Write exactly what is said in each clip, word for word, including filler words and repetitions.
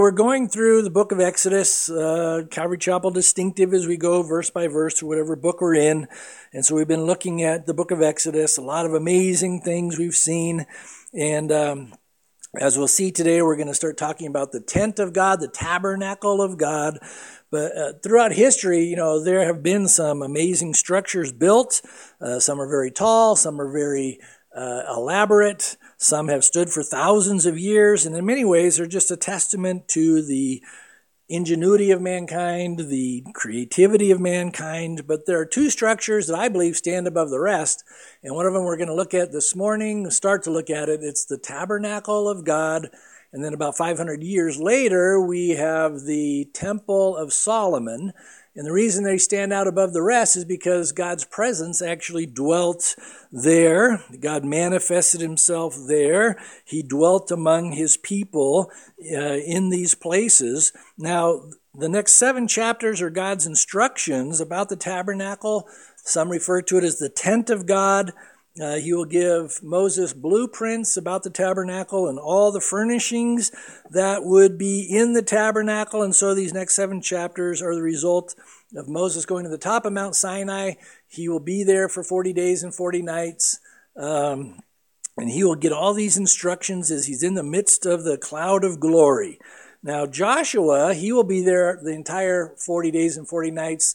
We're going through the book of Exodus, uh, Calvary Chapel distinctive as we go verse by verse through whatever book we're in. And so we've been looking at the book of Exodus, a lot of amazing things we've seen. And um, as we'll see today, we're going to start talking about the tent of God, the tabernacle of God. But uh, throughout history, you know, there have been some amazing structures built. Uh, some are very tall, some are very uh, elaborate. Some have stood for thousands of years, and in many ways they're just a testament to the ingenuity of mankind, the creativity of mankind. But there are two structures that I believe stand above the rest, and one of them we're going to look at this morning, start to look at it. It's the tabernacle of God, and then about five hundred years later, we have the Temple of Solomon. And the reason they stand out above the rest is because God's presence actually dwelt there. God manifested himself there. He dwelt among his people uh, in these places. Now, the next seven chapters are God's instructions about the tabernacle. Some refer to it as the tent of God. Uh, he will give Moses blueprints about the tabernacle and all the furnishings that would be in the tabernacle. And so these next seven chapters are the result of Moses going to the top of Mount Sinai. He will be there for forty days and forty nights. Um, and he will get all these instructions as he's in the midst of the cloud of glory. Now, Joshua, he will be there the entire forty days and forty nights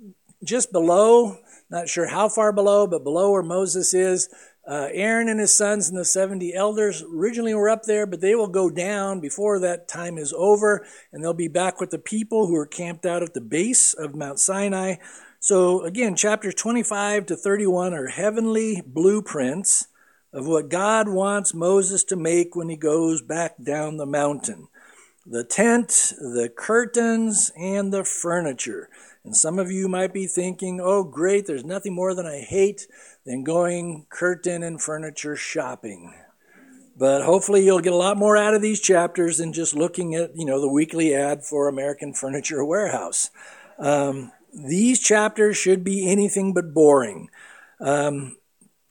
just below. Not sure how far below, but below where Moses is. Uh, Aaron and his sons and the seventy elders originally were up there, but they will go down before that time is over, and they'll be back with the people who are camped out at the base of Mount Sinai. So again, chapters twenty-five to thirty-one are heavenly blueprints of what God wants Moses to make when he goes back down the mountain. The tent, the curtains, and the furniture. And some of you might be thinking, oh, great, there's nothing more than I hate than going curtain and furniture shopping. But hopefully you'll get a lot more out of these chapters than just looking at, you know, the weekly ad for American Furniture Warehouse. Um, these chapters should be anything but boring. Um,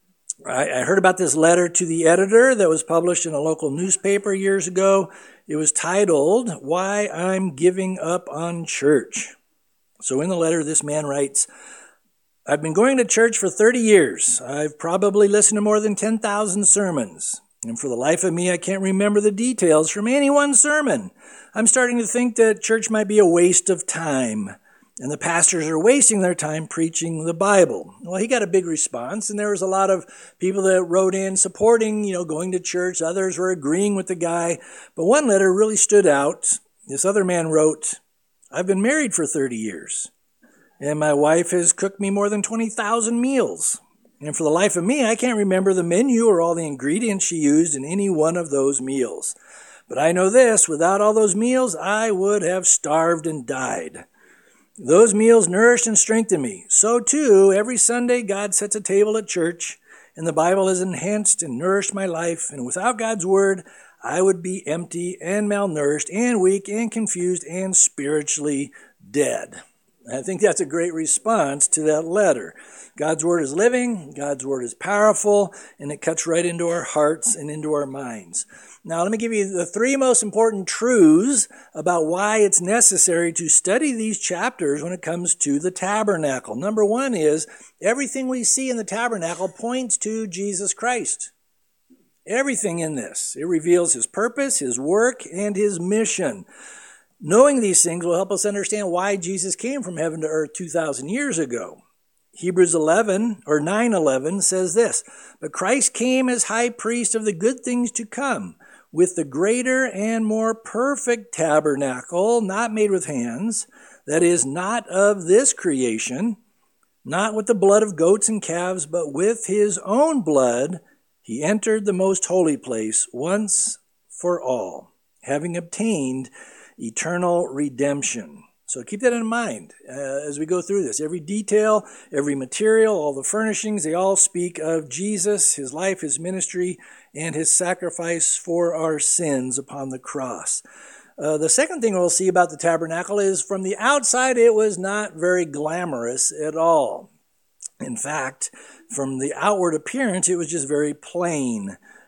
I, I heard about this letter to the editor that was published in a local newspaper years ago. It was titled, Why I'm Giving Up on Church. So in the letter, this man writes, I've been going to church for thirty years. I've probably listened to more than ten thousand sermons. And for the life of me, I can't remember the details from any one sermon. I'm starting to think that church might be a waste of time. And the pastors are wasting their time preaching the Bible. Well, he got a big response, and there was a lot of people that wrote in supporting, you know, going to church. Others were agreeing with the guy. But one letter really stood out. This other man wrote, I've been married for thirty years, and my wife has cooked me more than twenty thousand meals. And for the life of me, I can't remember the menu or all the ingredients she used in any one of those meals. But I know this, without all those meals, I would have starved and died. Those meals nourished and strengthened me. So too, every Sunday, God sets a table at church, and the Bible has enhanced and nourished my life. And without God's word, I would be empty and malnourished and weak and confused and spiritually dead. I think that's a great response to that letter. God's word is living, God's word is powerful, and it cuts right into our hearts and into our minds. Now, let me give you the three most important truths about why it's necessary to study these chapters when it comes to the tabernacle. Number one is, everything we see in the tabernacle points to Jesus Christ. Everything in this. It reveals his purpose, his work, and his mission. Knowing these things will help us understand why Jesus came from heaven to earth two thousand years ago. Hebrews eleven or nine eleven says this, But Christ came as high priest of the good things to come, with the greater and more perfect tabernacle, not made with hands, that is, not of this creation, not with the blood of goats and calves, but with his own blood, he entered the most holy place once for all, having obtained eternal redemption. So keep that in mind uh, as we go through this. Every detail, every material, all the furnishings, they all speak of Jesus, his life, his ministry, and his sacrifice for our sins upon the cross. Uh, the second thing we'll see about the tabernacle is from the outside, it was not very glamorous at all. In fact, from the outward appearance, it was just very plain.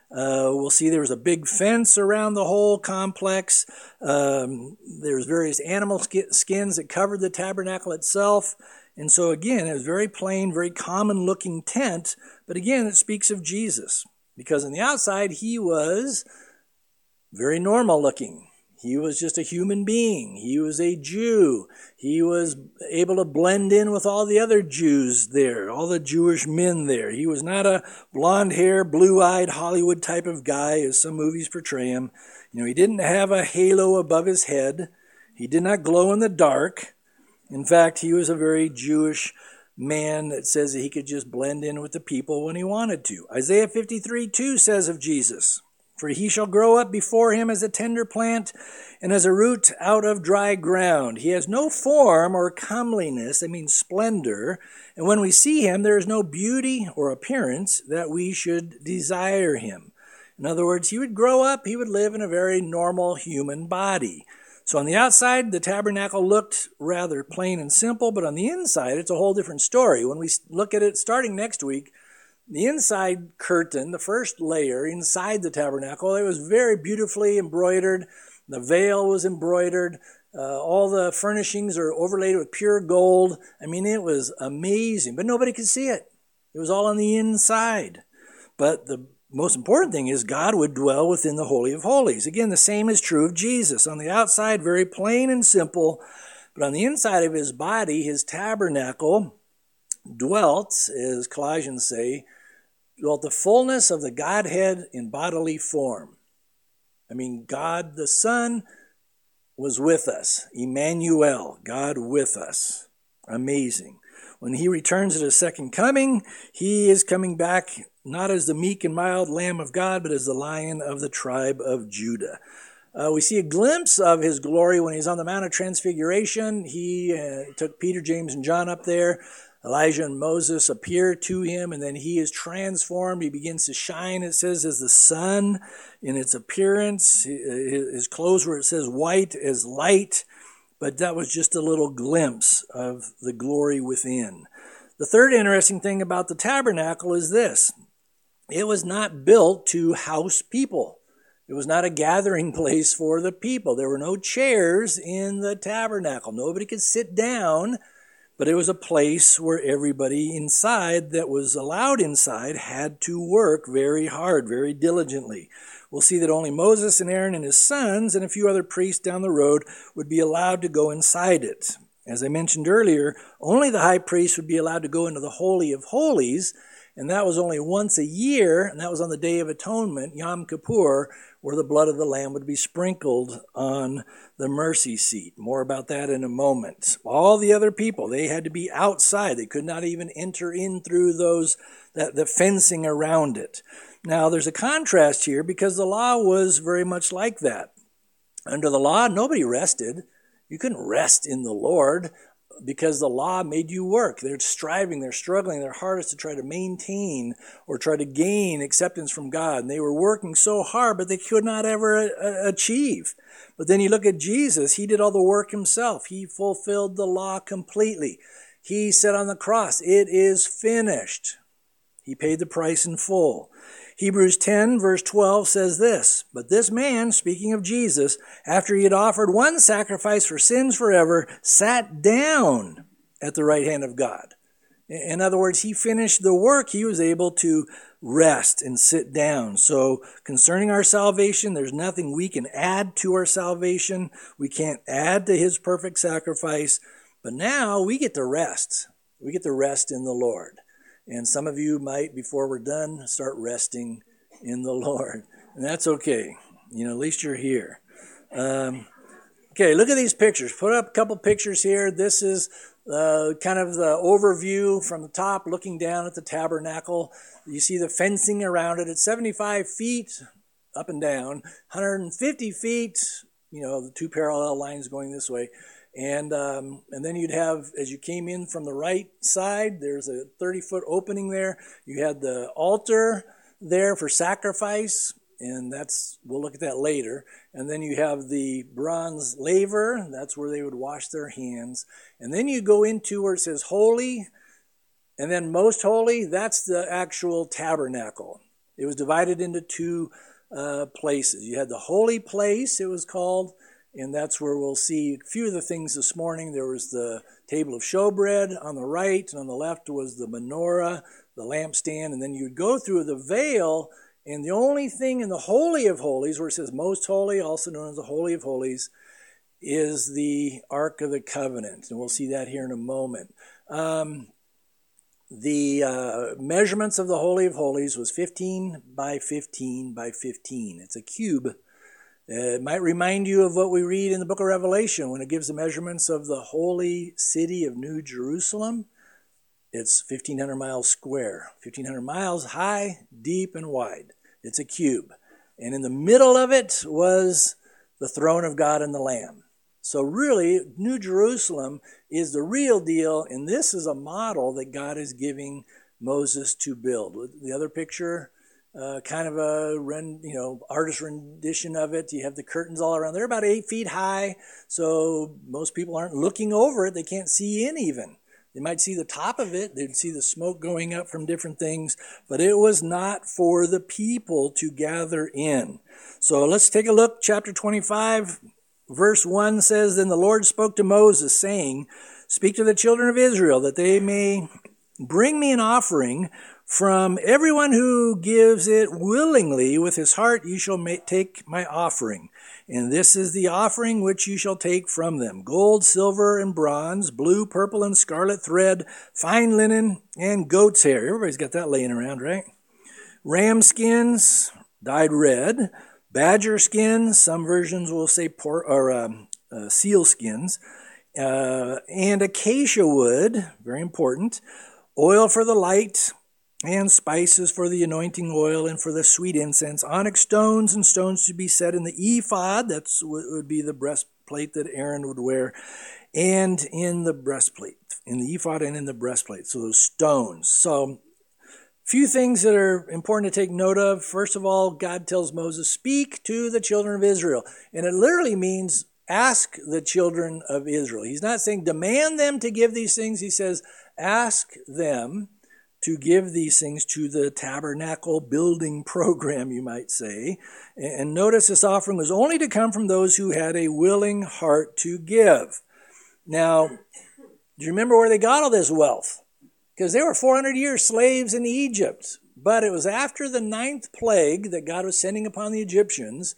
Uh, we'll see there was a big fence around the whole complex. Um, there's various animal sk- skins that covered the tabernacle itself. And so again, it was very plain, very common looking tent. But again, it speaks of Jesus, because on the outside, he was very normal looking. He was just a human being. He was a Jew. He was able to blend in with all the other Jews there, all the Jewish men there. He was not a blonde-haired, blue-eyed Hollywood type of guy, as some movies portray him. You know, he didn't have a halo above his head. He did not glow in the dark. In fact, he was a very Jewish man that says that he could just blend in with the people when he wanted to. Isaiah fifty-three two says of Jesus, "For he shall grow up before him as a tender plant and as a root out of dry ground. He has no form or comeliness," I mean splendor, "and when we see him, there is no beauty or appearance that we should desire him." In other words, he would grow up, he would live in a very normal human body. So on the outside, the tabernacle looked rather plain and simple, but on the inside, it's a whole different story. When we look at it starting next week, the inside curtain, the first layer inside the tabernacle, it was very beautifully embroidered. The veil was embroidered. Uh, all the furnishings are overlaid with pure gold. I mean, it was amazing, but nobody could see it. It was all on the inside. But the most important thing is God would dwell within the Holy of Holies. Again, the same is true of Jesus. On the outside, very plain and simple, but on the inside of his body, his tabernacle dwelt, as Colossians say, dwelt the fullness of the Godhead in bodily form. I mean, God the Son was with us. Emmanuel, God with us. Amazing. When he returns at his second coming, he is coming back not as the meek and mild Lamb of God, but as the Lion of the tribe of Judah. Uh, we see a glimpse of his glory when he's on the Mount of Transfiguration. He uh, took Peter, James, and John up there. Elijah and Moses appear to him, and then he is transformed. He begins to shine, it says, as the sun in its appearance. His clothes were, it says, white as light, but that was just a little glimpse of the glory within. The third interesting thing about the tabernacle is this. It was not built to house people. It was not a gathering place for the people. There were no chairs in the tabernacle. Nobody could sit down. But it was a place where everybody inside that was allowed inside had to work very hard, very diligently. We'll see that only Moses and Aaron and his sons and a few other priests down the road would be allowed to go inside it. As I mentioned earlier, only the high priest would be allowed to go into the Holy of Holies, and that was only once a year, and that was on the Day of Atonement, Yom Kippur, where the blood of the Lamb would be sprinkled on the mercy seat. More about that in a moment. All the other people, they had to be outside. They could not even enter in through those that the fencing around it. Now, there's a contrast here because the law was very much like that. Under the law, nobody rested. You couldn't rest in the Lord because the law made you work. They're striving, they're struggling their hardest to try to maintain or try to gain acceptance from God. And they were working so hard, but they could not ever uh, achieve. But then you look at Jesus, he did all the work himself. He fulfilled the law completely. He said on the cross, "It is finished." He paid the price in full. Hebrews ten verse twelve says this, "But this man," speaking of Jesus, "after he had offered one sacrifice for sins forever, sat down at the right hand of God." In other words, he finished the work. He was able to rest and sit down. So concerning our salvation, there's nothing we can add to our salvation. We can't add to his perfect sacrifice. But now we get to rest. We get to rest in the Lord. And some of you might, before we're done, start resting in the Lord. And that's okay. You know, at least you're here. Um, okay, look at these pictures. Put up a couple pictures here. This is uh, kind of the overview from the top, looking down at the tabernacle. You see the fencing around it. It's seventy-five feet up and down, one hundred fifty feet, you know, the two parallel lines going this way. And um, and then you'd have, as you came in from the right side, there's a thirty-foot opening there. You had the altar there for sacrifice, and that's, we'll look at that later. And then you have the bronze laver. That's where they would wash their hands. And then you go into where it says holy, and then most holy. That's the actual tabernacle. It was divided into two uh, places. You had the holy place, it was called, and that's where we'll see a few of the things this morning. There was the table of showbread on the right, and on the left was the menorah, the lampstand, and then you'd go through the veil, and the only thing in the Holy of Holies, where it says Most Holy, also known as the Holy of Holies, is the Ark of the Covenant, and we'll see that here in a moment. Um, the uh, measurements of the Holy of Holies was fifteen by fifteen by fifteen. It's a cube. Uh, it might remind you of what we read in the book of Revelation when it gives the measurements of the holy city of New Jerusalem. It's fifteen hundred miles square, fifteen hundred miles high, deep, and wide. It's a cube. And in the middle of it was the throne of God and the Lamb. So really, New Jerusalem is the real deal, and this is a model that God is giving Moses to build. The other picture, uh, kind of a rend, you know artist rendition of it. You have the curtains all around. They're about eight feet high, so most people aren't looking over it. They can't see in even. They might see the top of it. They'd see the smoke going up from different things, but it was not for the people to gather in. So let's take a look. Chapter twenty-five, verse one says, Then the Lord spoke to Moses, saying, Speak to the children of Israel, that they may bring me an offering from everyone who gives it willingly with his heart. You shall make, take my offering. And this is the offering which you shall take from them: gold, silver, and bronze, blue, purple, and scarlet thread, fine linen, and goat's hair. Everybody's got that laying around, right? Ram skins, dyed red, badger skins, some versions will say por- or um, uh, seal skins, uh, and acacia wood, very important, oil for the light, and spices for the anointing oil and for the sweet incense, onyx stones and stones to be set in the ephod, that's what would be the breastplate that Aaron would wear, and in the breastplate, in the ephod and in the breastplate, so those stones. So, few things that are important to take note of. First of all, God tells Moses, speak to the children of Israel, and it literally means ask the children of Israel. He's not saying demand them to give these things. He says ask them to give these things to the tabernacle building program, you might say. And notice this offering was only to come from those who had a willing heart to give. Now, do you remember where they got all this wealth? Because they were four hundred years slaves in Egypt. But it was after the ninth plague that God was sending upon the Egyptians.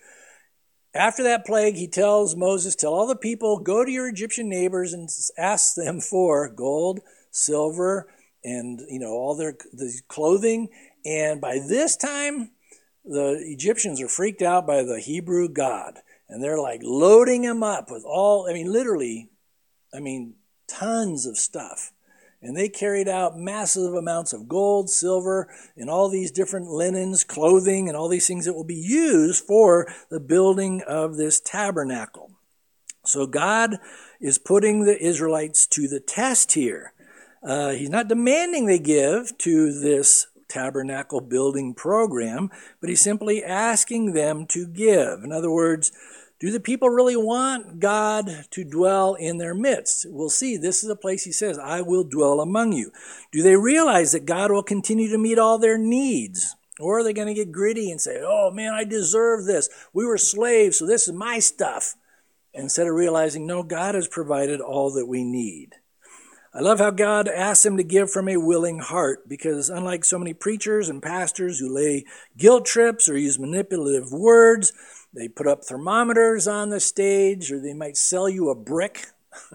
After that plague, he tells Moses, tell all the people, go to your Egyptian neighbors and ask them for gold, silver, and, you know, all their the clothing. And by this time, the Egyptians are freaked out by the Hebrew God. And they're like loading him up with all, I mean, literally, I mean, tons of stuff. And they carried out massive amounts of gold, silver, and all these different linens, clothing, and all these things that will be used for the building of this tabernacle. So God is putting the Israelites to the test here. Uh, he's not demanding they give to this tabernacle building program, but he's simply asking them to give. In other words, do the people really want God to dwell in their midst? We'll see. This is a place he says, I will dwell among you. Do they realize that God will continue to meet all their needs? Or are they going to get gritty and say, oh man, I deserve this. We were slaves, so this is my stuff. Instead of realizing, no, God has provided all that we need. I love how God asks them to give from a willing heart, because unlike so many preachers and pastors who lay guilt trips or use manipulative words, they put up thermometers on the stage, or they might sell you a brick,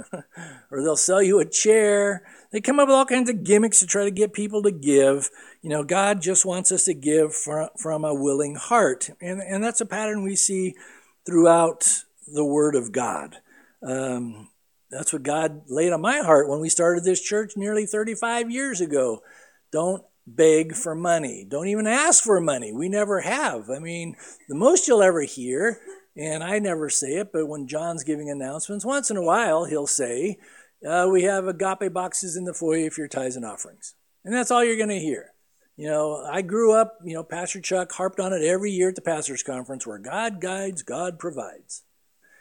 or they'll sell you a chair. They come up with all kinds of gimmicks to try to get people to give. You know, God just wants us to give from, from a willing heart. And, and that's a pattern we see throughout the Word of God. Um, That's what God laid on my heart when we started this church nearly thirty-five years ago. Don't beg for money. Don't even ask for money. We never have. I mean, the most you'll ever hear, and I never say it, but when John's giving announcements, once in a while he'll say, uh, we have agape boxes in the foyer for your tithes and offerings. And that's all you're going to hear. You know, I grew up, you know, Pastor Chuck harped on it every year at the pastor's conference, where God guides, God provides.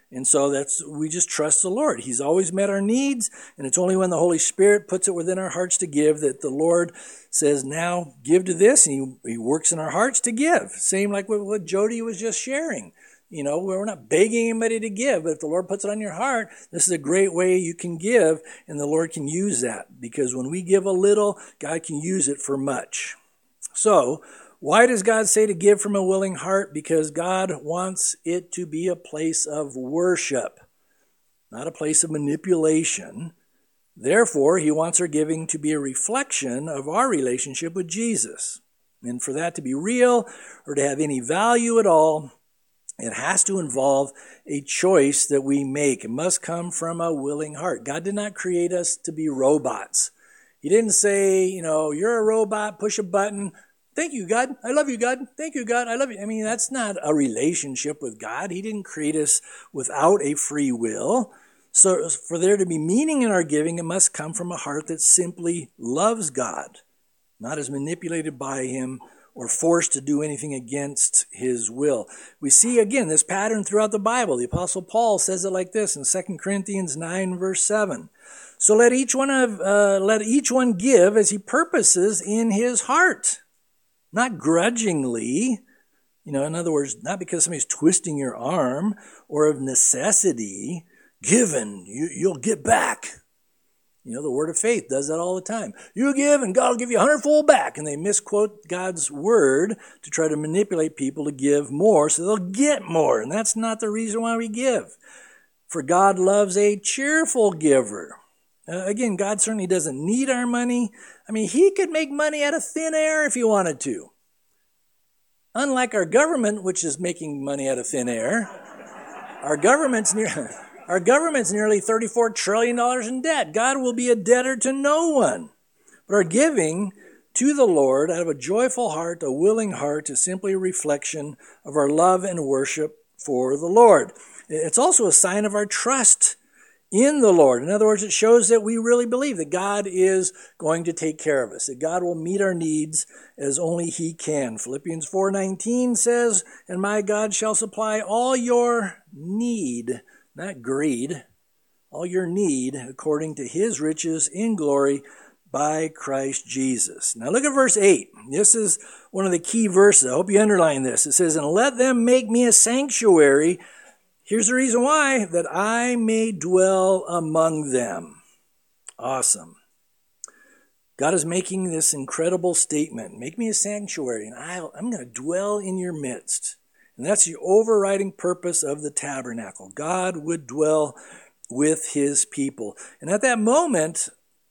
And so that's we just trust the Lord. He's always met our needs, and it's only when the Holy Spirit puts it within our hearts to give that the Lord says, now give to this, and he, he works in our hearts to give. Same like what, what Jody was just sharing. You know, we're not begging anybody to give, but if the Lord puts it on your heart, this is a great way you can give, and the Lord can use that. Because when we give a little, God can use it for much. So, why does God say to give from a willing heart? Because God wants it to be a place of worship, not a place of manipulation. Therefore, he wants our giving to be a reflection of our relationship with Jesus. And for that to be real or to have any value at all, it has to involve a choice that we make. It must come from a willing heart. God did not create us to be robots. He didn't say, you know, you're a robot, push a button. Thank you, God. I love you, God. Thank you, God. I love you. I mean, that's not a relationship with God. He didn't create us without a free will. So for there to be meaning in our giving, it must come from a heart that simply loves God, not is manipulated by him or forced to do anything against his will. We see, again, this pattern throughout the Bible. The Apostle Paul says it like this in Second Corinthians nine, verse seven. So let each one of uh, let each one give as he purposes in his heart, not grudgingly. You know, in other words, not because somebody's twisting your arm or of necessity. Given, you, you'll get back. You know, the word of faith does that all the time. You give and God will give you a hundredfold back. And they misquote God's word to try to manipulate people to give more so they'll get more. And that's not the reason why we give. For God loves a cheerful giver. Uh, again, God certainly doesn't need our money. I mean, he could make money out of thin air if he wanted to. Unlike our government, which is making money out of thin air, our government's near... Our government's nearly thirty-four trillion dollars in debt. God will be a debtor to no one. But our giving to the Lord out of a joyful heart, a willing heart, is simply a reflection of our love and worship for the Lord. It's also a sign of our trust in the Lord. In other words, it shows that we really believe that God is going to take care of us, that God will meet our needs as only he can. Philippians four nineteen says, "And my God shall supply all your need," not greed, all your need according to his riches in glory by Christ Jesus. Now look at verse eight. This is one of the key verses. I hope you underline this. It says, "And let them make me a sanctuary." Here's the reason why, "that I may dwell among them." Awesome. God is making this incredible statement. Make me a sanctuary, and I'll, I'm going to dwell in your midst. And that's the overriding purpose of the tabernacle. God would dwell with his people. And at that moment,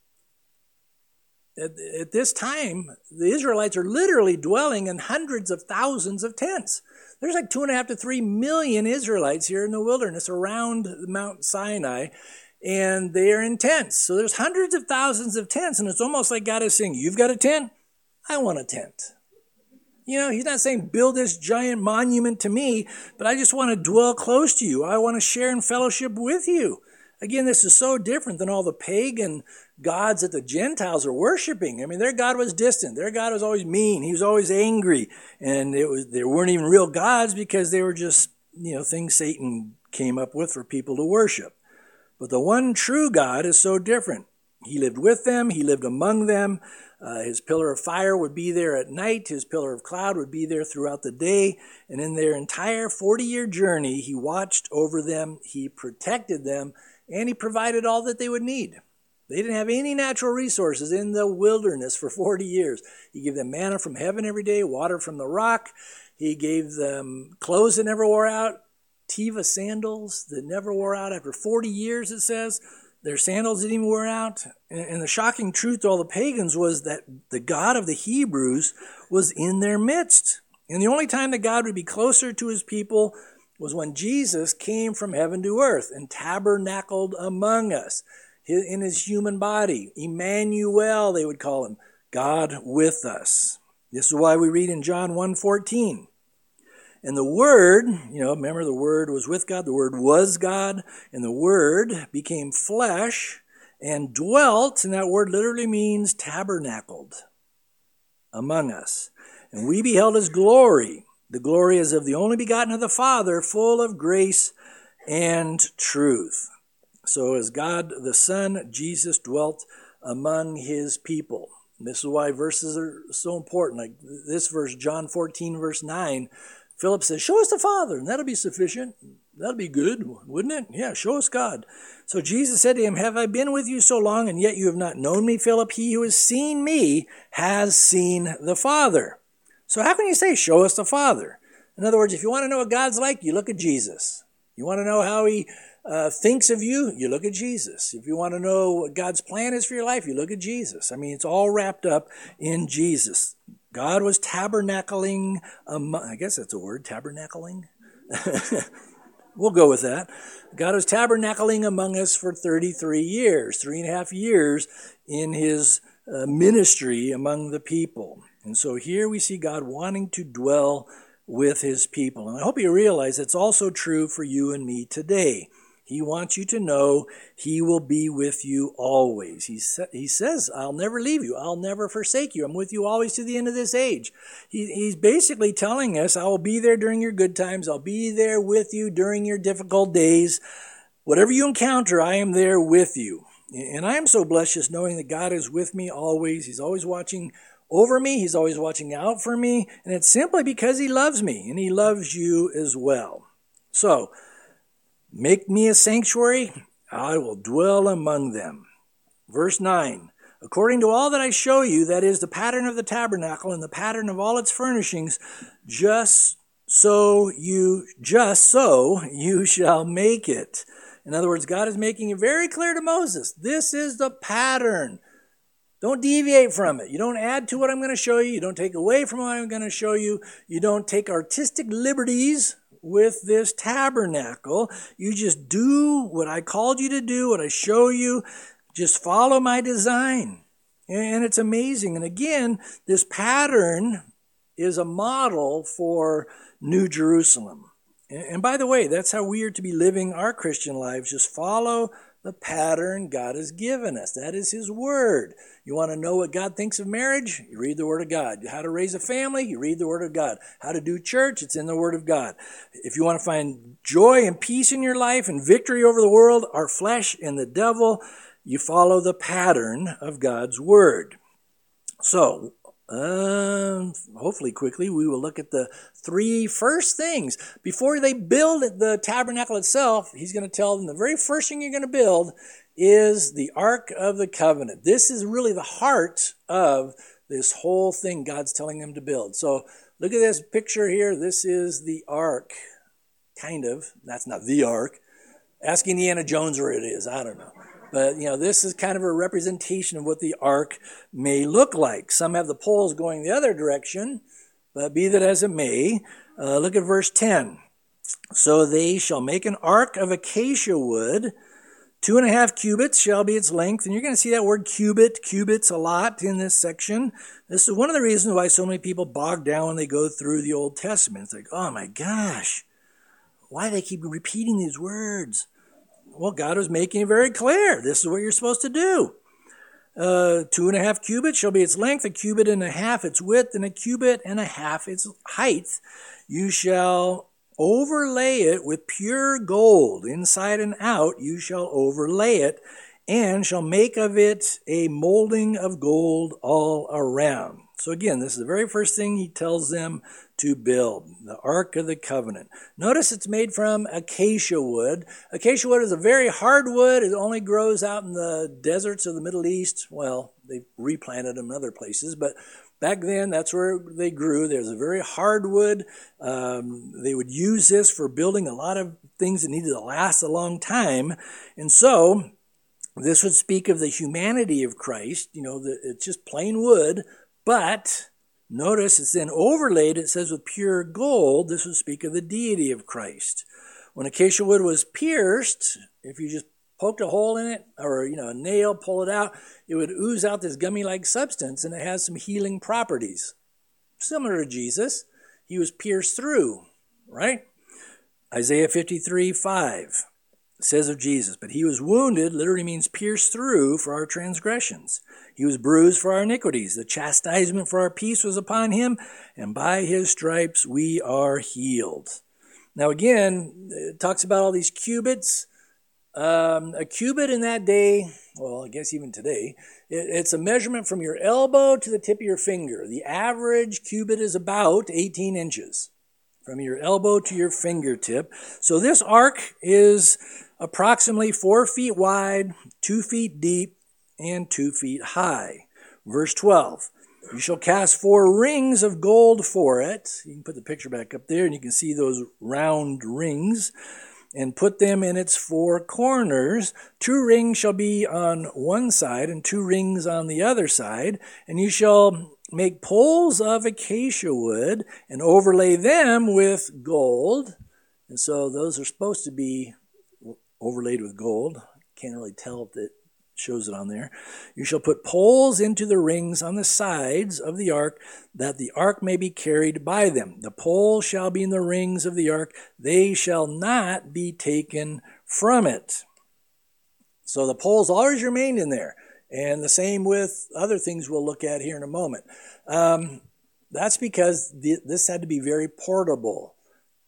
at, at this time, the Israelites are literally dwelling in hundreds of thousands of tents. There's like two and a half to three million Israelites here in the wilderness around Mount Sinai, and they are in tents. So there's hundreds of thousands of tents, and it's almost like God is saying, you've got a tent? I want a tent. You know, he's not saying build this giant monument to me, but I just want to dwell close to you. I want to share in fellowship with you. Again, this is so different than all the pagan gods that the Gentiles are worshiping. I mean, their God was distant. Their God was always mean. He was always angry. And it was they weren't even real gods because they were just, you know, things Satan came up with for people to worship. But the one true God is so different. He lived with them. He lived among them. Uh, his pillar of fire would be there at night. His pillar of cloud would be there throughout the day. And in their entire forty-year journey, he watched over them, he protected them, and he provided all that they would need. They didn't have any natural resources in the wilderness for forty years. He gave them manna from heaven every day, water from the rock. He gave them clothes that never wore out, Teva sandals that never wore out after forty years, it says. Their sandals didn't even wear out. And the shocking truth to all the pagans was that the God of the Hebrews was in their midst. And the only time that God would be closer to his people was when Jesus came from heaven to earth and tabernacled among us in his human body. Emmanuel, they would call him, God with us. This is why we read in John one fourteen. And the Word, you know, remember the Word was with God, the Word was God, and the Word became flesh and dwelt, and that word literally means tabernacled among us. And we beheld his glory. The glory is of the only begotten of the Father, full of grace and truth. So as God the Son, Jesus dwelt among his people. And this is why verses are so important. Like this verse, John fourteen, verse nine, Philip says, show us the Father, and that'll be sufficient. That'll be good, wouldn't it? Yeah, show us God. So Jesus said to him, have I been with you so long, and yet you have not known me, Philip? He who has seen me has seen the Father. So how can you say, show us the Father? In other words, if you want to know what God's like, you look at Jesus. You want to know how he uh, thinks of you, you look at Jesus. If you want to know what God's plan is for your life, you look at Jesus. I mean, it's all wrapped up in Jesus. God was tabernacling, among, I guess that's a word, tabernacling? We'll go with that. God was tabernacling among us for thirty-three years, three and a half years in his uh, ministry among the people. And so here we see God wanting to dwell with his people. And I hope you realize it's also true for you and me today. He wants you to know he will be with you always. He, sa- he says, I'll never leave you. I'll never forsake you. I'm with you always to the end of this age. He, he's basically telling us, I will be there during your good times. I'll be there with you during your difficult days. Whatever you encounter, I am there with you. And I am so blessed just knowing that God is with me always. He's always watching over me. He's always watching out for me. And it's simply because he loves me, and he loves you as well. So, make me a sanctuary, I will dwell among them. Verse nine, according to all that I show you, that is the pattern of the tabernacle and the pattern of all its furnishings, just so you, just so you shall make it. In other words, God is making it very clear to Moses, this is the pattern. Don't deviate from it. You don't add to what I'm going to show you. You don't take away from what I'm going to show you. You don't take artistic liberties with this tabernacle. You just do what I called you to do, what I show you. Just follow my design. And it's amazing. And again, this pattern is a model for New Jerusalem. And by the way, that's how we are to be living our Christian lives. Just follow the pattern God has given us. That is his word. You want to know what God thinks of marriage? You read the word of God. How to raise a family? You read the word of God. How to do church? It's in the word of God. If you want to find joy and peace in your life and victory over the world, our flesh and the devil, you follow the pattern of God's word. So, Um, hopefully quickly, we will look at the three first things. Before they build the tabernacle itself, he's going to tell them the very first thing you're going to build is the Ark of the Covenant. This is really the heart of this whole thing God's telling them to build. So look at this picture here. This is the Ark. Kind of. That's not the Ark. Ask Indiana Jones where it is. I don't know. But, you know, this is kind of a representation of what the ark may look like. Some have the poles going the other direction, but be that as it may, uh, look at verse ten. So they shall make an ark of acacia wood. Two and a half cubits shall be its length. And you're going to see that word cubit, cubits a lot in this section. This is one of the reasons why so many people bog down when they go through the Old Testament. It's like, oh my gosh, why do they keep repeating these words? Well, God was making it very clear. This is what you're supposed to do. Uh, two and a half cubits shall be its length, a cubit and a half its width, and a cubit and a half its height. You shall overlay it with pure gold. Inside and out you shall overlay it, and shall make of it a molding of gold all around. So again, this is the very first thing he tells them to build, the Ark of the Covenant. Notice it's made from acacia wood. Acacia wood is a very hard wood. It only grows out in the deserts of the Middle East. Well, they've replanted them in other places, but back then that's where they grew. There's a very hard wood. Um, they would use this for building a lot of things that needed to last a long time. And so this would speak of the humanity of Christ. You know, the, it's just plain wood, but notice it's then overlaid, it says, with pure gold. This would speak of the deity of Christ. When acacia wood was pierced, if you just poked a hole in it, or, you know, a nail, pull it out, it would ooze out this gummy-like substance, and it has some healing properties. Similar to Jesus, he was pierced through, right? Isaiah fifty-three five says of Jesus, but he was wounded, literally means pierced through, for our transgressions. He was bruised for our iniquities. The chastisement for our peace was upon him, and by his stripes we are healed. Now again, it talks about all these cubits. Um, a cubit in that day, well, I guess even today, it, it's a measurement from your elbow to the tip of your finger. The average cubit is about eighteen inches from your elbow to your fingertip. So this ark is approximately four feet wide, two feet deep, and two feet high. Verse twelve, you shall cast four rings of gold for it. You can put the picture back up there and you can see those round rings. And put them in its four corners. Two rings shall be on one side and two rings on the other side. And you shall make poles of acacia wood and overlay them with gold. And so those are supposed to be overlaid with gold. Can't really tell if it shows it on there. You shall put poles into the rings on the sides of the ark, that the ark may be carried by them. The poles shall be in the rings of the ark. They shall not be taken from it. So the poles always remained in there. And the same with other things we'll look at here in a moment. Um, that's because the, this had to be very portable.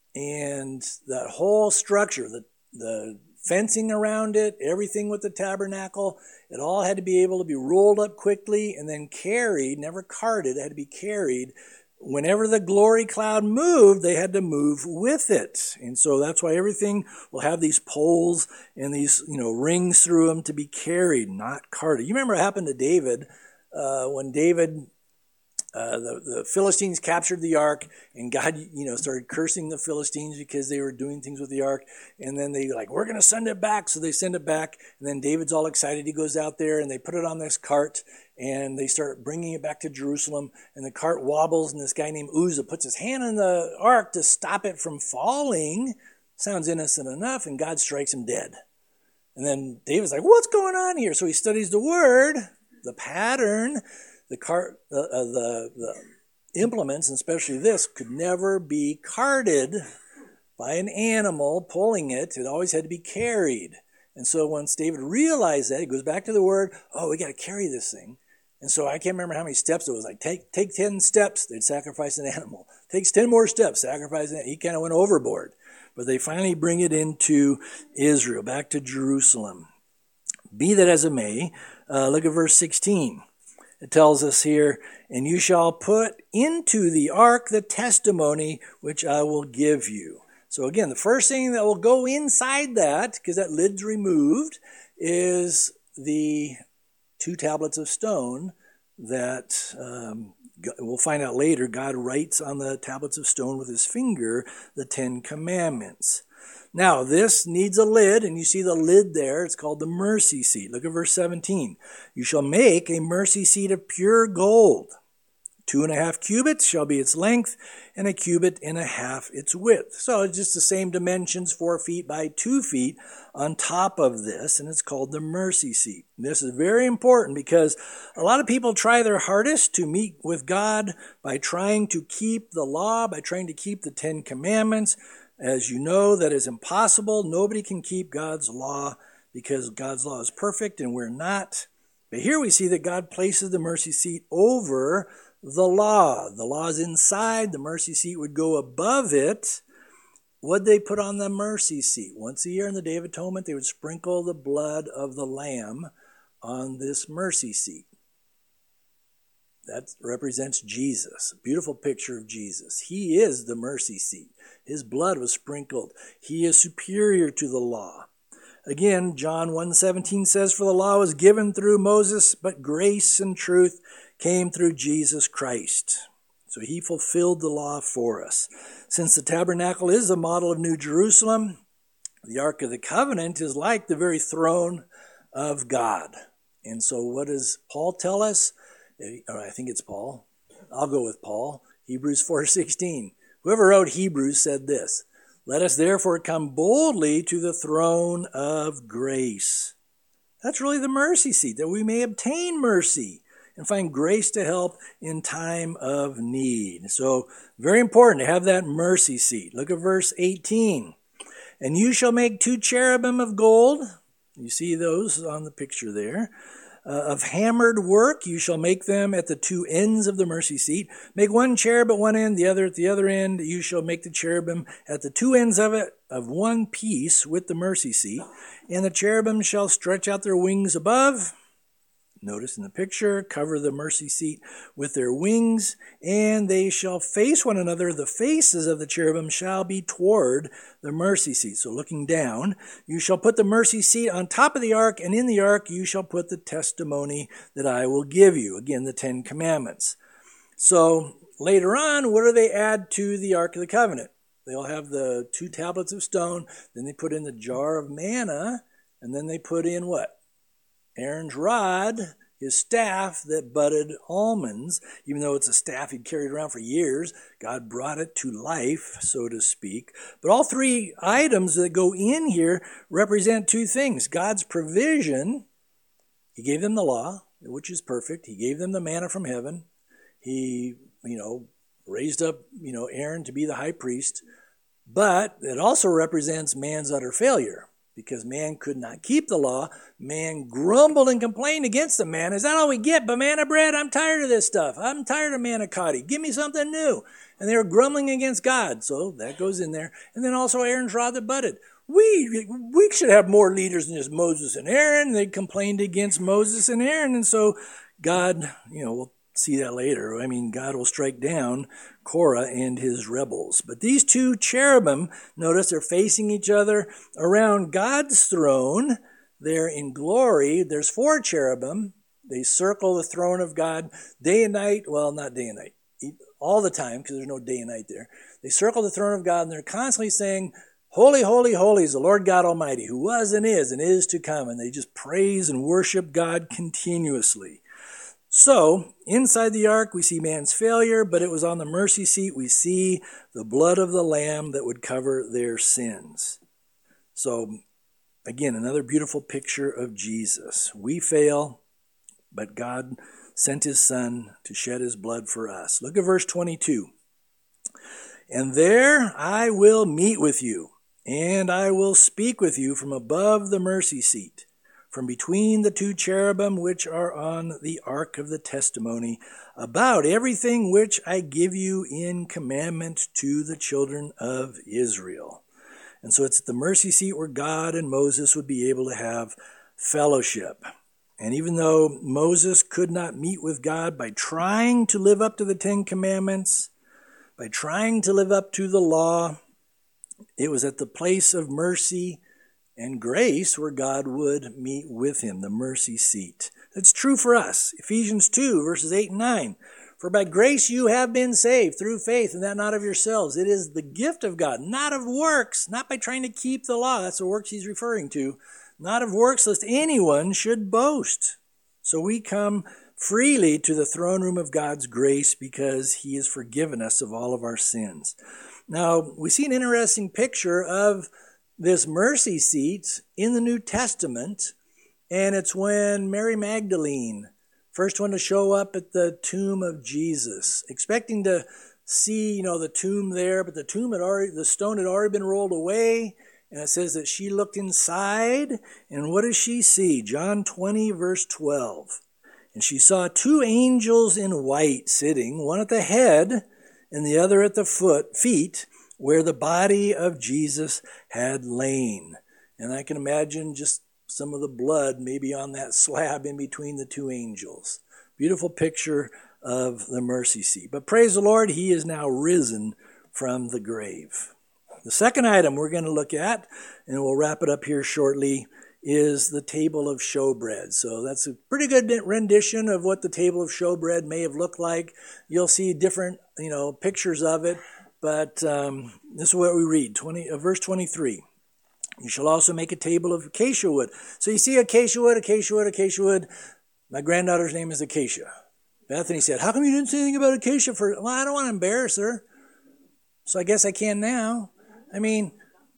And that whole structure, the, the fencing around it, everything with the tabernacle, it all had to be able to be rolled up quickly and then carried, never carted, it had to be carried. Whenever the glory cloud moved, they had to move with it. And so that's why everything will have these poles and these, you know, rings through them to be carried, not carted. You remember what happened to David uh, when David... Uh, the, the Philistines captured the ark, and God, you know, started cursing the Philistines because they were doing things with the ark. And then they like, we're going to send it back. So they send it back. And then David's all excited. He goes out there and they put it on this cart and they start bringing it back to Jerusalem. And the cart wobbles and this guy named Uzzah puts his hand on the ark to stop it from falling. Sounds innocent enough. And God strikes him dead. And then David's like, what's going on here? So he studies the word, the pattern. The cart, uh, uh, the, the implements, and especially this, could never be carted by an animal pulling it. It always had to be carried. And so once David realized that, he goes back to the word, oh, we got to carry this thing. And so I can't remember how many steps it was. Like, take take ten steps, they'd sacrifice an animal. Takes ten more steps, sacrifice an animal. He kind of went overboard. But they finally bring it into Israel, back to Jerusalem. Be that as it may, uh, look at verse sixteen. It tells us here, and you shall put into the ark the testimony which I will give you. So again, the first thing that will go inside that, because that lid's removed, is the two tablets of stone that um, we'll find out later. God writes on the tablets of stone with his finger the Ten Commandments. Now, this needs a lid, and you see the lid there. It's called the mercy seat. Look at verse seventeen. You shall make a mercy seat of pure gold. Two and a half cubits shall be its length, and a cubit and a half its width. So it's just the same dimensions, four feet by two feet on top of this, and it's called the mercy seat. This is very important because a lot of people try their hardest to meet with God by trying to keep the law, by trying to keep the Ten Commandments. As you know, that is impossible. Nobody can keep God's law because God's law is perfect and we're not. But here we see that God places the mercy seat over the law. The law is inside. The mercy seat would go above it. What they put on the mercy seat? Once a year on the Day of Atonement, they would sprinkle the blood of the lamb on this mercy seat. That represents Jesus. A beautiful picture of Jesus. He is the mercy seat. His blood was sprinkled. He is superior to the law. Again, John one seventeen says, for the law was given through Moses, but grace and truth came through Jesus Christ. So he fulfilled the law for us. Since the tabernacle is the model of New Jerusalem, the Ark of the Covenant is like the very throne of God. And so what does Paul tell us? Or I think it's Paul. I'll go with Paul. Hebrews four sixteen. Whoever wrote Hebrews said this, let us therefore come boldly to the throne of grace. That's really the mercy seat, that we may obtain mercy and find grace to help in time of need. So very important to have that mercy seat. Look at verse eighteen. And you shall make two cherubim of gold. You see those on the picture there. uh, of hammered work. You shall make them at the two ends of the mercy seat. Make one cherub at one end, the other at the other end. You shall make the cherubim at the two ends of it of one piece with the mercy seat. And the cherubim shall stretch out their wings above. Notice in the picture, cover the mercy seat with their wings, and they shall face one another. The faces of the cherubim shall be toward the mercy seat. So looking down, you shall put the mercy seat on top of the ark, and in the ark you shall put the testimony that I will give you. Again, the Ten Commandments. So later on, what do they add to the Ark of the Covenant? They'll have the two tablets of stone, then they put in the jar of manna, and then they put in what? Aaron's rod, his staff that budded almonds. Even though it's a staff he'd carried around for years, God brought it to life, so to speak. But all three items that go in here represent two things. God's provision. He gave them the law, which is perfect. He gave them the manna from heaven. He, you know, raised up, you know, Aaron to be the high priest. But it also represents man's utter failure, because man could not keep the law. Man grumbled and complained against the manna. Is that all we get? Banana bread? I'm tired of this stuff. I'm tired of manicotti. Give me something new. And they were grumbling against God. So that goes in there. And then also Aaron's rod that budded. We, we should have more leaders than just Moses and Aaron. They complained against Moses and Aaron. And so God, you know, we'll see that later. I mean, God will strike down Korah and his rebels. But these two cherubim, notice they're facing each other around God's throne. They're in glory. There's four cherubim. They circle the throne of God day and night. Well, not day and night. All the time, because there's no day and night there. They circle the throne of God, and they're constantly saying, Holy, holy, holy is the Lord God Almighty, who was and is and is to come. And they just praise and worship God continuously. So, inside the ark, we see man's failure, but it was on the mercy seat. We see the blood of the Lamb that would cover their sins. So, again, another beautiful picture of Jesus. We fail, but God sent his Son to shed his blood for us. Look at verse twenty-two. And there I will meet with you, and I will speak with you from above the mercy seat, from between the two cherubim which are on the ark of the testimony, about everything which I give you in commandment to the children of Israel. And so it's at the mercy seat where God and Moses would be able to have fellowship. And even though Moses could not meet with God by trying to live up to the Ten Commandments, by trying to live up to the law, it was at the place of mercy and grace where God would meet with him, the mercy seat. That's true for us. Ephesians two, verses eight and nine. For by grace you have been saved through faith, and that not of yourselves. It is the gift of God, not of works, not by trying to keep the law. That's the works he's referring to. Not of works, lest anyone should boast. So we come freely to the throne room of God's grace because he has forgiven us of all of our sins. Now, we see an interesting picture of this mercy seat in the New Testament, and it's when Mary Magdalene, first one to show up at the tomb of Jesus, expecting to see, you know, the tomb there, but the tomb had already, the stone had already been rolled away, and it says that she looked inside, and what does she see? John twenty, verse twelve. And she saw two angels in white sitting, one at the head and the other at the foot, feet, where the body of Jesus had lain. And I can imagine just some of the blood maybe on that slab in between the two angels. Beautiful picture of the mercy seat. But praise the Lord, he is now risen from the grave. The second item we're going to look at, and we'll wrap it up here shortly, is the table of showbread. So that's a pretty good rendition of what the table of showbread may have looked like. You'll see different, you know, pictures of it. But um, this is what we read, twenty, uh, verse twenty-three. You shall also make a table of acacia wood. So you see acacia wood, acacia wood, acacia wood. My granddaughter's name is Acacia. Bethany said, how come you didn't say anything about acacia for, well, I don't want to embarrass her. So I guess I can now. I mean,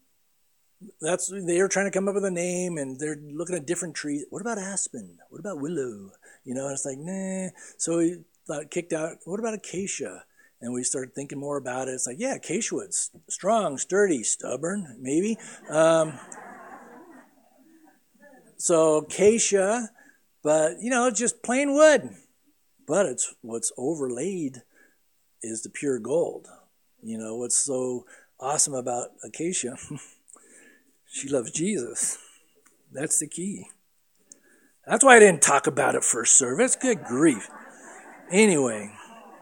that's, they're trying to come up with a name, and they're looking at different trees. What about aspen? What about willow? You know, and it's like, nah. So we thought, kicked out, what about acacia? And we started thinking more about it. It's like, yeah, acacia wood's strong, sturdy, stubborn, maybe. Um, so acacia, But, you know, it's just plain wood. But it's what's overlaid is the pure gold. You know, what's so awesome about Acacia, she loves Jesus. That's the key. That's why I didn't talk about it first service. Good grief. Anyway,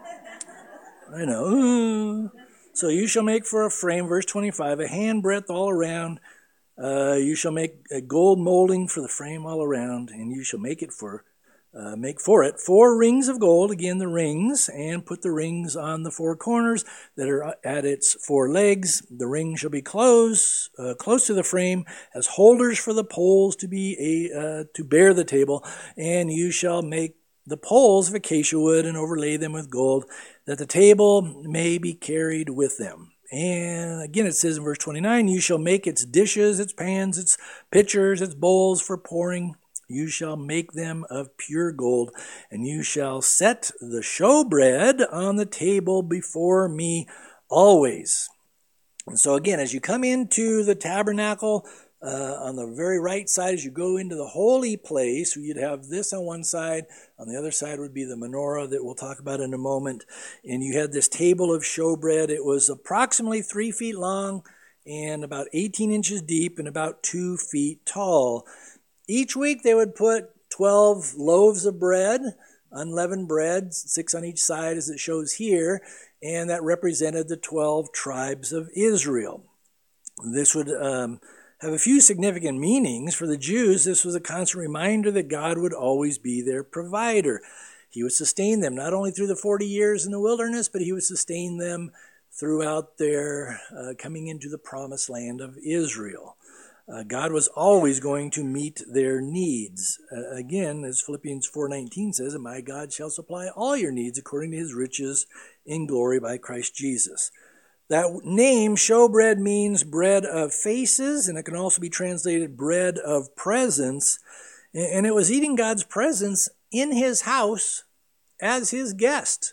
I know. So you shall make for a frame, verse twenty-five, a handbreadth all around. Uh, you shall make a gold molding for the frame all around, and you shall make it for uh, make for it four rings of gold, again the rings, and put the rings on the four corners that are at its four legs. The rings shall be close uh, close to the frame as holders for the poles to be a uh, to bear the table, and you shall make the poles of acacia wood and overlay them with gold, that the table may be carried with them. And again, it says in verse twenty-nine, you shall make its dishes, its pans, its pitchers, its bowls for pouring. You shall make them of pure gold, and you shall set the showbread on the table before me always. And so again, as you come into the tabernacle, uh, on the very right side, as you go into the holy place, you'd have this on one side. On the other side would be the menorah that we'll talk about in a moment. And you had this table of showbread. It was approximately three feet long and about eighteen inches deep and about two feet tall. Each week they would put twelve loaves of bread, unleavened bread, six on each side as it shows here, and that represented the twelve tribes of Israel. This would um, have a few significant meanings. For the Jews, this was a constant reminder that God would always be their provider. He would sustain them not only through the forty years in the wilderness, but he would sustain them throughout their uh, coming into the promised land of Israel. Uh, God was always going to meet their needs. Uh, again, as Philippians four nineteen says, and my God shall supply all your needs according to his riches in glory by Christ Jesus. That name, showbread, means bread of faces, and it can also be translated bread of presence. And it was eating God's presence in his house as his guest.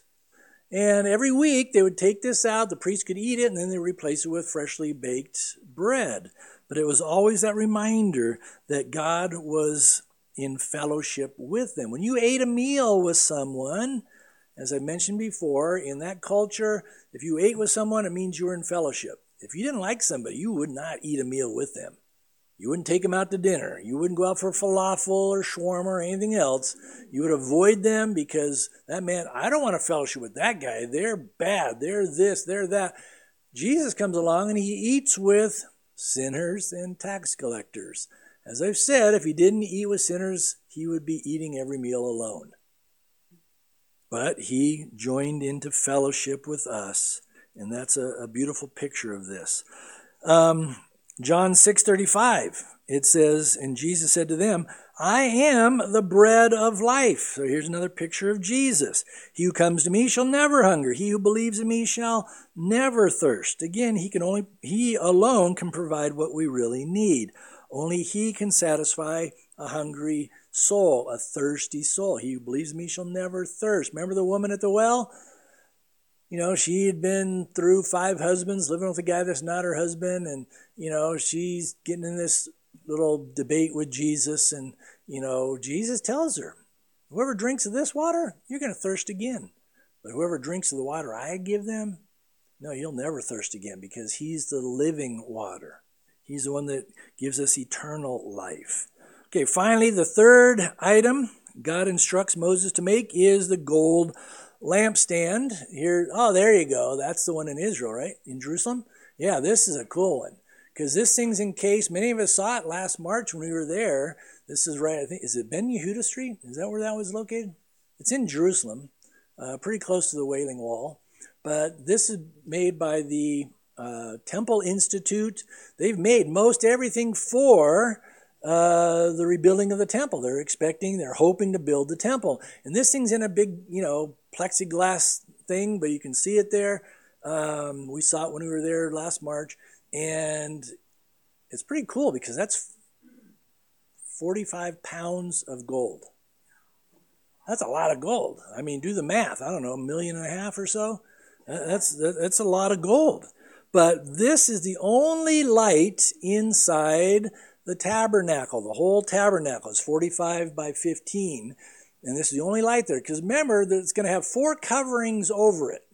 And every week they would take this out, the priest could eat it, and then they would replace it with freshly baked bread. But it was always that reminder that God was in fellowship with them. When you ate a meal with someone, as I mentioned before, in that culture, if you ate with someone, it means you were in fellowship. If you didn't like somebody, you would not eat a meal with them. You wouldn't take them out to dinner. You wouldn't go out for falafel or shawarma or anything else. You would avoid them because that man, I don't want to fellowship with that guy. They're bad. They're this, they're that. Jesus comes along and he eats with sinners and tax collectors. As I've said, if he didn't eat with sinners, he would be eating every meal alone. But he joined into fellowship with us, and that's a, a beautiful picture of this. Um, John six thirty-five, it says, and Jesus said to them, I am the bread of life. So here's another picture of Jesus. He who comes to me shall never hunger. He who believes in me shall never thirst. Again, he can only, he alone can provide what we really need. Only he can satisfy a hungry soul, a thirsty soul. He who believes in me shall never thirst. Remember the woman at the well? You know, she had been through five husbands, living with a guy that's not her husband, and, you know, she's getting in this little debate with Jesus, and, you know, Jesus tells her, whoever drinks of this water, you're going to thirst again. But whoever drinks of the water I give them, no, you'll never thirst again, because he's the living water. He's the one that gives us eternal life. Okay, finally, the third item God instructs Moses to make is the gold lampstand. Here, oh, there you go. That's the one in Israel, right? In Jerusalem? Yeah, this is a cool one. Because this thing's encased. Many of us saw it last March when we were there. This is right, I think, is it Ben Yehuda Street? Is that where that was located? It's in Jerusalem, uh, pretty close to the Wailing Wall. But this is made by the uh, Temple Institute. They've made most everything for uh, the rebuilding of the temple. They're expecting, they're hoping to build the temple. And this thing's in a big, you know, plexiglass thing, but you can see it there. Um, we saw it when we were there last March. And it's pretty cool because that's forty-five pounds of gold. That's a lot of gold. I mean, do the math. I don't know, a million and a half or so. That's that's a lot of gold. But this is the only light inside the tabernacle. The whole tabernacle is forty-five by fifteen. And this is the only light there. Because remember, that it's going to have four coverings over it.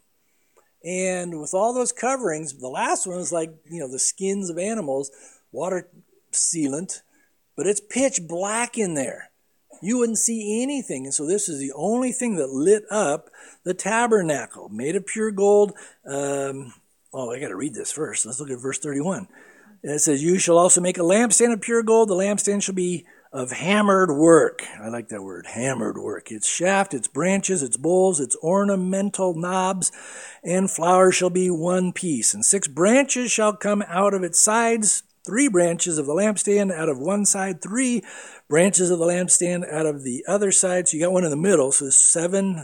And with all those coverings, the last one is like, you know, the skins of animals, water sealant. But it's pitch black in there. You wouldn't see anything. And so this is the only thing that lit up the tabernacle. Made of pure gold. Um, oh, I got to read this first. Let's look at verse thirty-one. And it says, you shall also make a lampstand of pure gold. The lampstand shall be of hammered work. I like that word, hammered work. Its shaft, its branches, its bowls, its ornamental knobs, and flowers shall be one piece. And six branches shall come out of its sides, three branches of the lampstand out of one side, three branches of the lampstand out of the other side. So you got one in the middle, so seven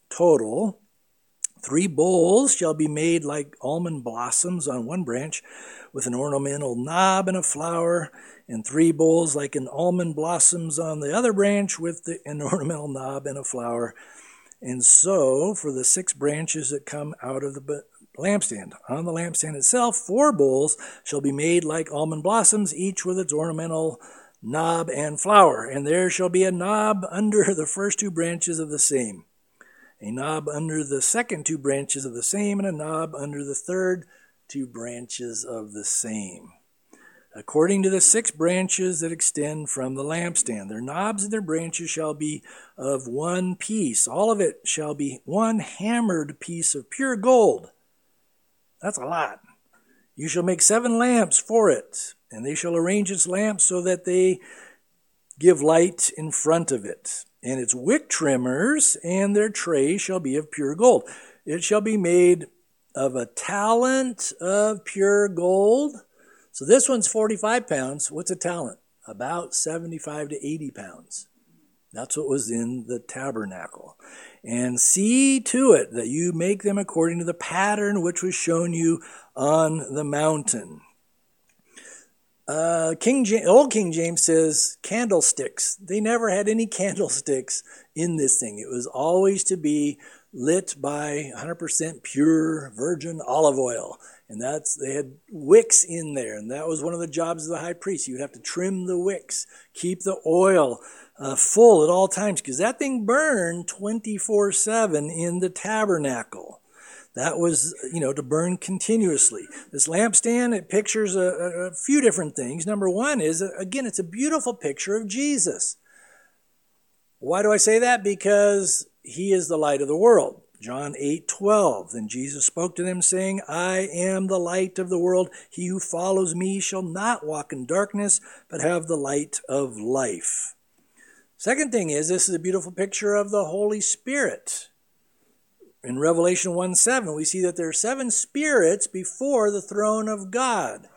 total. Three bowls shall be made like almond blossoms on one branch, with an ornamental knob and a flower, and three bowls like an almond blossoms on the other branch with the, an ornamental knob and a flower. And so for the six branches that come out of the lampstand. On the lampstand itself, four bowls shall be made like almond blossoms, each with its ornamental knob and flower. And there shall be a knob under the first two branches of the same, a knob under the second two branches of the same, and a knob under the third two branches of the same, according to the six branches that extend from the lampstand. Their knobs and their branches shall be of one piece. All of it shall be one hammered piece of pure gold. That's a lot. You shall make seven lamps for it, and they shall arrange its lamps so that they give light in front of it. And its wick trimmers and their tray shall be of pure gold. It shall be made of a talent of pure gold. So this one's forty-five pounds. What's a talent? About seventy-five to eighty pounds. That's what was in the tabernacle. And see to it that you make them according to the pattern which was shown you on the mountain. Uh, King James, Old King James says candlesticks. They never had any candlesticks in this thing. It was always to be lit by one hundred percent pure virgin olive oil. And that's, they had wicks in there. And that was one of the jobs of the high priest. You would have to trim the wicks, keep the oil uh, full at all times, because that thing burned twenty-four seven in the tabernacle. That was, you know, to burn continuously. This lampstand, it pictures a, a few different things. Number one is, again, it's a beautiful picture of Jesus. Why do I say that? Because he is the light of the world. John eight twelve. Then Jesus spoke to them, saying, I am the light of the world. He who follows me shall not walk in darkness, but have the light of life. Second thing is, this is a beautiful picture of the Holy Spirit. In Revelation one seven, we see that there are seven spirits before the throne of God.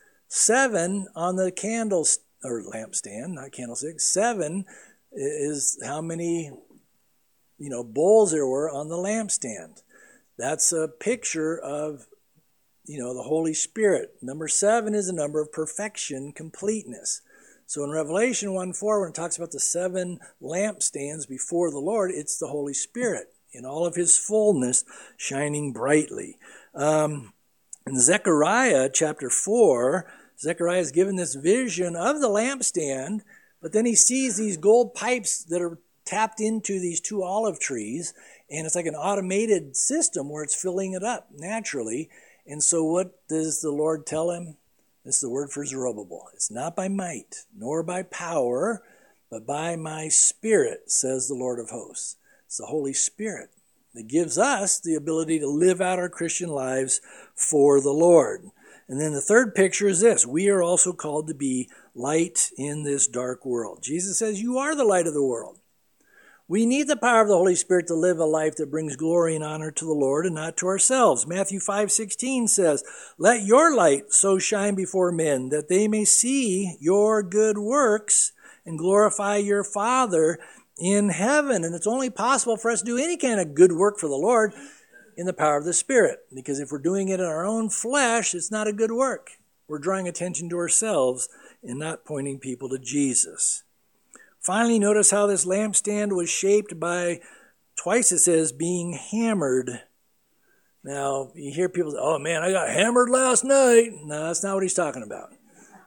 Seven on the candles, or lampstand, not candlestick. Seven is how many, you know, bowls there were on the lampstand. That's a picture of, you know, the Holy Spirit. Number seven is a number of perfection, completeness. So in Revelation one four, when it talks about the seven lampstands before the Lord, it's the Holy Spirit in all of his fullness, shining brightly. Um, in Zechariah chapter four, Zechariah is given this vision of the lampstand, but then he sees these gold pipes that are tapped into these two olive trees, and it's like an automated system where it's filling it up naturally. And so what does the Lord tell him? This is the word for Zerubbabel. It's not by might, nor by power, but by my Spirit, says the Lord of hosts. It's the Holy Spirit that gives us the ability to live out our Christian lives for the Lord. And then the third picture is this. We are also called to be light in this dark world. Jesus says, you are the light of the world. We need the power of the Holy Spirit to live a life that brings glory and honor to the Lord and not to ourselves. Matthew five sixteen says, let your light so shine before men that they may see your good works and glorify your Father in heaven. And it's only possible for us to do any kind of good work for the Lord in the power of the Spirit. Because if we're doing it in our own flesh, it's not a good work. We're drawing attention to ourselves and not pointing people to Jesus. Finally, notice how this lampstand was shaped by, twice it says, being hammered. Now, you hear people say, oh man, I got hammered last night. No, that's not what he's talking about.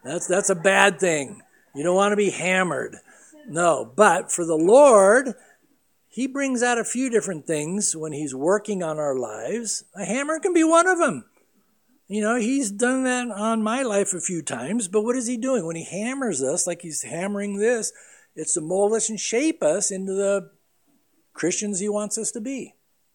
That's that's a bad thing. You don't want to be hammered. No, but for the Lord, he brings out a few different things when he's working on our lives. A hammer can be one of them. You know, he's done that on my life a few times, but what is he doing? When he hammers us, like he's hammering this, it's to mold us and shape us into the Christians he wants us to be.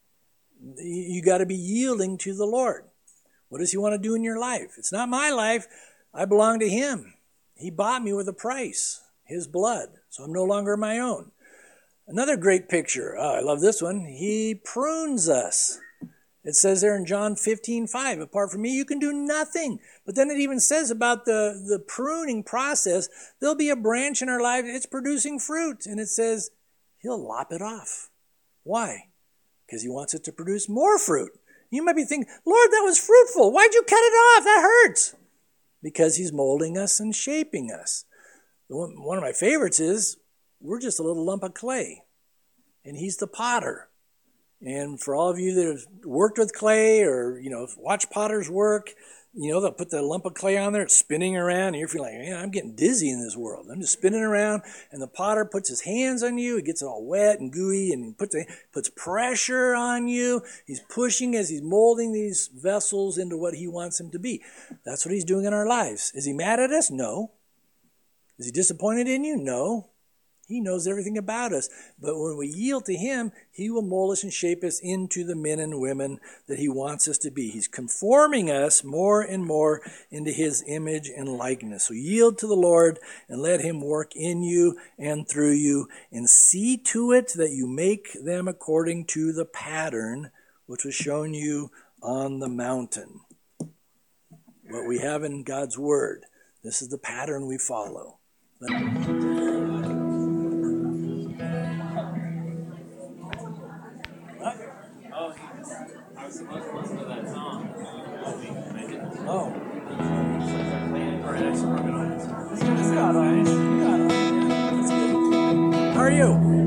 You got to be yielding to the Lord. What does he want to do in your life? It's not my life. I belong to him. He bought me with a price, his blood, so I'm no longer my own. Another great picture. Oh, I love this one. He prunes us. It says there in John fifteen five, apart from me, you can do nothing. But then it even says about the, the pruning process, there'll be a branch in our life, it's producing fruit. And it says, he'll lop it off. Why? Because he wants it to produce more fruit. You might be thinking, Lord, that was fruitful. Why'd you cut it off? That hurts. Because he's molding us and shaping us. One of my favorites is, we're just a little lump of clay. And he's the potter. And for all of you that have worked with clay or, you know, watch potters work, you know, they'll put the lump of clay on there, it's spinning around, and you're feeling like, man, I'm getting dizzy in this world. I'm just spinning around, and the potter puts his hands on you, he gets it all wet and gooey, and he puts, puts pressure on you. He's pushing as he's molding these vessels into what he wants them to be. That's what he's doing in our lives. Is he mad at us? No. Is he disappointed in you? No. He knows everything about us. But when we yield to him, he will mold us and shape us into the men and women that he wants us to be. He's conforming us more and more into his image and likeness. So yield to the Lord and let him work in you and through you. And see to it that you make them according to the pattern which was shown you on the mountain. What we have in God's word. This is the pattern we follow. I was supposed to listen to that song. Oh. Or I just broke it on. It's got on. It's got on. That's good. How are you?